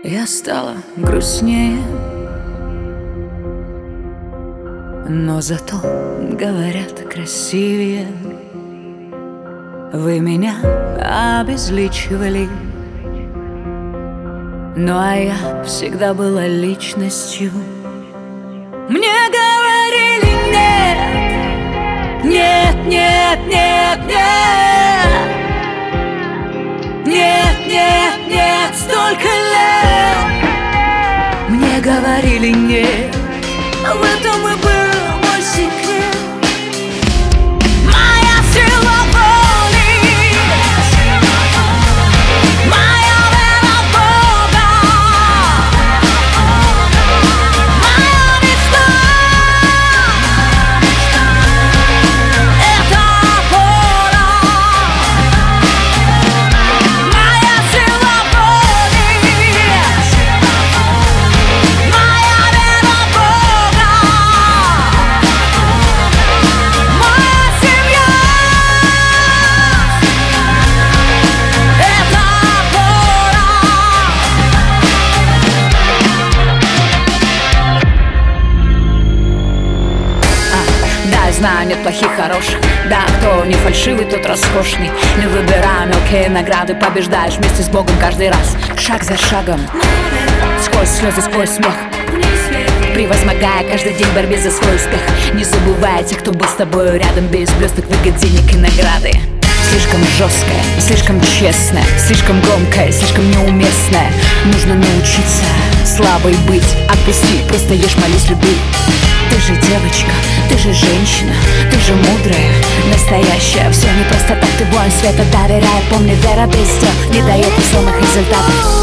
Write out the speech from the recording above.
Я стала грустнее, но зато, говорят, красивее. Вы меня обезличивали, ну а я всегда была личностью. Мне говорили нет, нет, нет, нет, нет, нет, нет, нет, столько лет. Мне говорили нет, в этом и был мой секрет. Моя сила воли, моя вера в Бога, моя мечта — это опора. Моя сила воли, моя вера в Бога, моя семья — это опора. Да, я знаю, нет плохих, хороших. Да, кто не фальшивый, тот роскошный. Не выбирая мелкие награды, побеждаешь вместе с Богом каждый раз. Шаг за шагом, сквозь слезы, сквозь смех, превозмогая каждый день в борьбе за свой успех. Не забывая тех, кто был с тобой рядом, без блесток, выгод, денег и награды. Слишком жесткая, слишком честная, слишком громкая, слишком неуместная. Нужно научиться слабой быть, отпусти, просто ешь, молись, люби. Ты же девочка, ты же женщина, ты же мудрая, настоящая. Все не просто так, ты воин света, доверяй, помни, вера без дел не дает весомых результатов.